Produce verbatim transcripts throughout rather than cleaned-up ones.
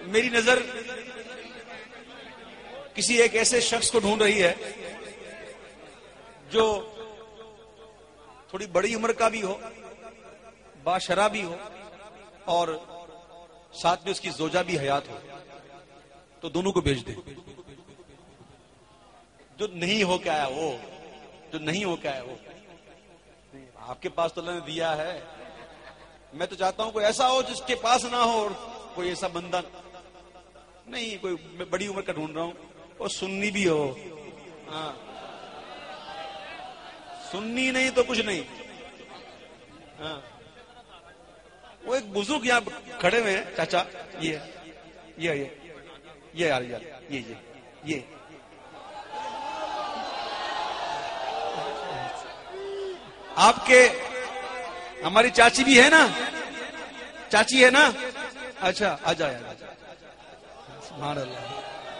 میری نظر کسی ایک ایسے شخص کو ڈھونڈ رہی ہے جو تھوڑی بڑی عمر کا بھی ہو، باشرح بھی ہو، اور ساتھ میں اس کی زوجہ بھی حیات ہو، تو دونوں کو بھیج دے. جو نہیں ہو کے آیا وہ جو نہیں ہو کے آیا وہ آپ کے پاس تو اللہ نے دیا ہے. میں تو چاہتا ہوں کوئی ایسا ہو جس کے پاس نہ ہو، اور کوئی ایسا بندہ نہیں، کوئی میں بڑی عمر کا ڈھونڈ رہا ہوں اور سنی بھی ہو. ہاں سنی نہیں تو کچھ نہیں. ہاں وہ ایک بزرگ یہاں کھڑے ہوئے ہیں، چاچا یہ یہ یہ یہ یار یار یہ یہ یہ آپ کے ہماری چاچی بھی ہے نا، چاچی ہے نا. اچھا آ جائے سبحان اللہ.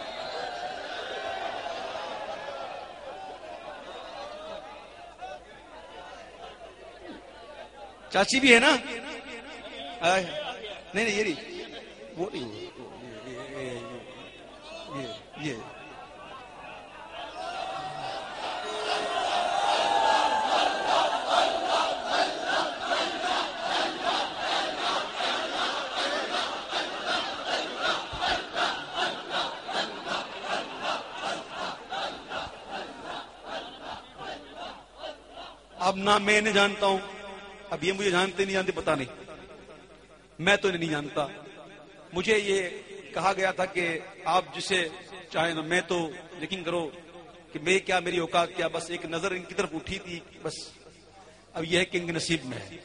چاچی بھی ہے نا. نہیں نہیں یہ نہیں وہ نہیں یہ یہ اب نہ میں انہیں جانتا ہوں، اب یہ مجھے جانتے نہیں جانتے پتا نہیں، میں تو انہیں نہیں جانتا. مجھے یہ کہا گیا تھا کہ آپ جسے چاہیں نا، میں تو یقین کرو کہ میں کیا، میری اوقات کیا، بس ایک نظر ان کی طرف اٹھی تھی بس. اب یہ ہے کہ ان کے نصیب میں ہے.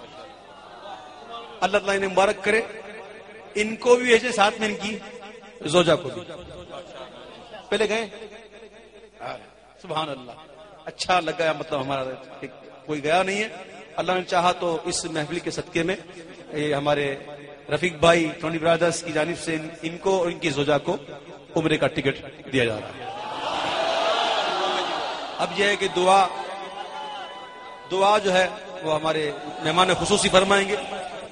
اللہ تعالیٰ انہیں مبارک کرے، ان کو بھی ایسے ساتھ میں ان کی زوجہ کو بھی. پہلے گئے سبحان اللہ، اچھا لگا، مطلب ہمارا کوئی گیا نہیں ہے. اللہ نے چاہا تو اس محفل کے صدقے میں یہ ہمارے رفیق بھائی ٹونی برادرز کی جانب سے ان کو اور ان کی زوجہ کو عمرے کا ٹکٹ دیا جا رہا ہے. اب یہ ہے کہ دعا دعا جو ہے وہ ہمارے مہمان خصوصی فرمائیں گے.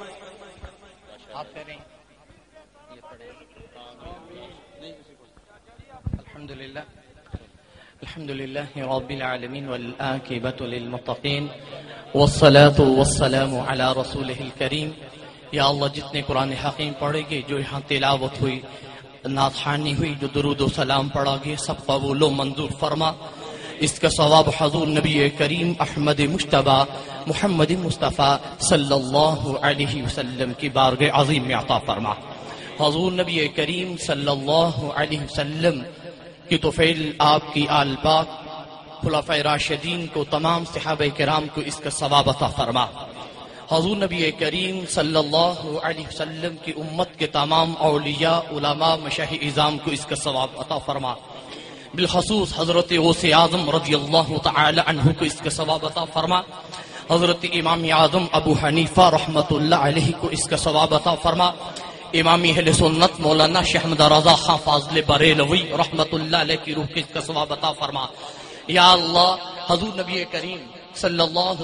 الحمد للہ الحمد للہ رب العالمین والعاقبۃ للمتقین والصلاة والسلام علی رسولہ الکریم. یا اللہ جتنے قرآن حکیم پڑھے گے، جو یہاں تلاوت ہوئی، نعت خوانی ہوئی، جو درود و سلام پڑھا گے، سب قبول و منظور فرما. اس کا ثواب حضور نبی کریم احمد مجتبیٰ محمد مصطفیٰ صلی اللہ علیہ وسلم کی بارگاہ عظیم میں عطا فرما. حضور نبی کریم صلی اللہ علیہ وسلم کی توفیل، آپ کی آل پاک خلفائے راشدین کو، تمام صحابہ کرام کو اس کا ثواب عطا فرما. حضور نبی کریم صلی اللہ علیہ وسلم کی امت کے تمام اولیاء، علماء، مشایخ اعظام کو اس کا ثواب عطا فرما. بالخصوص حضرت غوث اعظم رضی اللہ تعالی عنہ کو اس کا ثواب عطا فرما. حضرت امام اعظم ابو حنیفہ رحمۃ اللہ علیہ کو اس کا ثواب عطا فرما. امام اہل سنت مولانا شیخ احمد رضا خان فاضل بریلوی رحمۃ اللہ علیہ کی روح کو اس کا ثواب عطا فرما. یا اللہ حضور نبی کریم صلی اللہ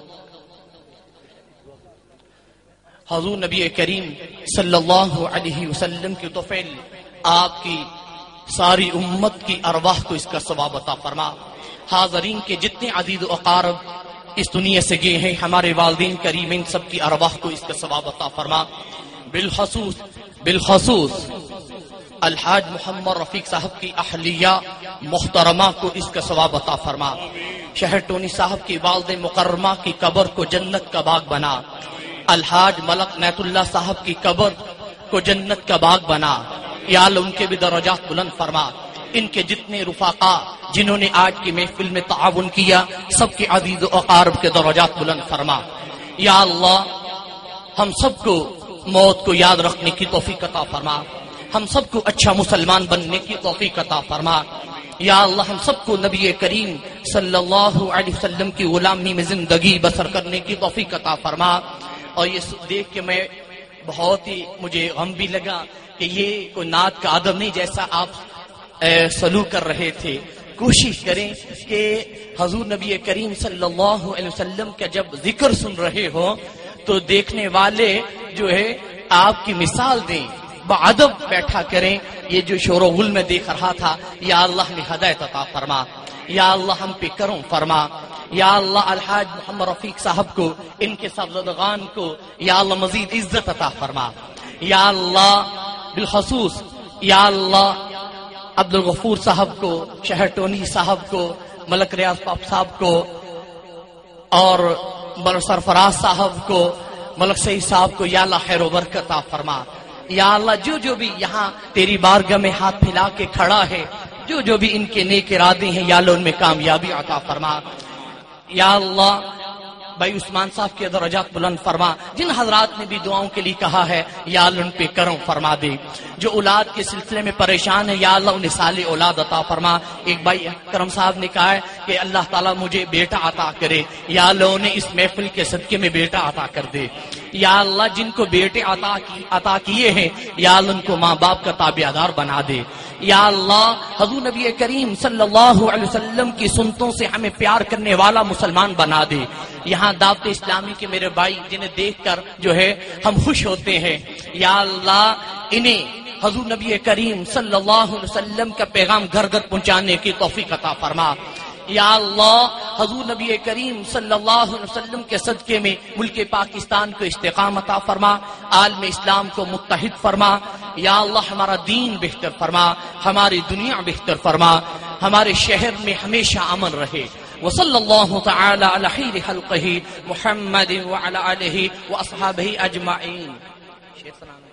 حضور نبی کریم صلی اللہ علیہ وسلم کی توفیل، آپ کی ساری امت کی ارواح کو اس کا ثواب عطا فرما. حاضرین کے جتنے عزیز و اقارب اس دنیا سے گئے ہیں، ہمارے والدین کریمین، سب کی ارواح کو اس کا ثواب عطا فرما. بالخصوص بالخصوص الحاج محمد رفیق صاحب کی اہلیہ محترمہ کو اس کا ثواب عطا فرما. شہر ٹونی صاحب کی والد مکرمہ کی قبر کو جنت کا باغ بنا. الحاج ملک نیت اللہ صاحب کی قبر کو جنت کا باغ بنا. یا اللہ ان کے بھی درجات بلند فرما. ان کے جتنے رفقا جنہوں نے آج کی محفل میں تعاون کیا، سب کے عزیز و اقارب کے درجات بلند فرما. یا اللہ ہم سب کو موت کو یاد رکھنے کی توفیق عطا فرما. ہم سب کو اچھا مسلمان بننے کی توفیق عطا فرما. یا اللہ ہم سب کو نبی کریم صلی اللہ علیہ وسلم کی غلامی میں زندگی بسر کرنے کی توفیق عطا فرما. اور یہ دیکھ کے میں بہت ہی مجھے غم بھی لگا کہ یہ کوئی نعت کا ادب نہیں جیسا آپ سلوک کر رہے تھے. کوشش کریں کہ حضور نبی کریم صلی اللہ علیہ وسلم کا جب ذکر سن رہے ہو تو دیکھنے والے جو ہے آپ کی مثال دیں. بادب بیٹھا کریں. یہ جو شور و غل میں دیکھ رہا تھا، یا اللہ نے ہدایت عطا فرما، یا اللہ ہم پہ کرم فرما، یا اللہ الحاج محمد رفیق صاحب کو، ان کے صاحبزادگان کو یا اللہ مزید عزت عطا فرما. یا اللہ بالخصوص یا اللہ عبد الغفور صاحب کو، شہر ٹونی صاحب کو، ملک ریاض پاپ صاحب کو، اور ملک سرفراز صاحب کو، ملک سعید صاحب کو یا اللہ خیر و برکت عطا فرما. یا اللہ جو جو بھی یہاں تیری بارگاہ میں ہاتھ پھیلا کے کھڑا ہے، جو جو بھی ان کے نیک ارادے ہیں یا اللہ ان میں کامیابی عطا فرما. یا اللہ بھائی عثمان صاحب کے درجات بلند فرما. جن حضرات نے بھی دعاؤں کے لیے کہا ہے یا اللہ ان پہ کرم فرما دے. جو اولاد کے سلسلے میں پریشان ہے یا اللہ انہیں صالح اولاد عطا فرما. ایک بھائی کرم صاحب نے کہا ہے کہ اللہ تعالیٰ مجھے بیٹا عطا کرے، یا اللہ انہیں اس محفل کے صدقے میں بیٹا عطا کر دے. یا اللہ جن کو بیٹے عطا کی عطا کیے ہیں یا اللہ ان کو ماں باپ کا تابع دار بنا دے. یا اللہ حضور نبی کریم صلی اللہ علیہ وسلم کی سنتوں سے ہمیں پیار کرنے والا مسلمان بنا دے. یہاں دعوت اسلامی کے میرے بھائی جنہیں دیکھ کر جو ہے ہم خوش ہوتے ہیں، یا اللہ انہیں حضور نبی کریم صلی اللہ علیہ وسلم کا پیغام گھر گھر پہنچانے کی توفیق عطا فرما. یا اللہ حضور نبی کریم صلی اللہ علیہ وسلم کے صدقے میں ملک پاکستان کو استقامت عطا فرما، عالم اسلام کو متحد فرما. یا اللہ ہمارا دین بہتر فرما، ہماری دنیا بہتر فرما، ہمارے شہر میں ہمیشہ امن رہے. وصلی اللہ تعالی علی خیر خلقہ محمد وعلی آلہ واصحابہ اجمعین.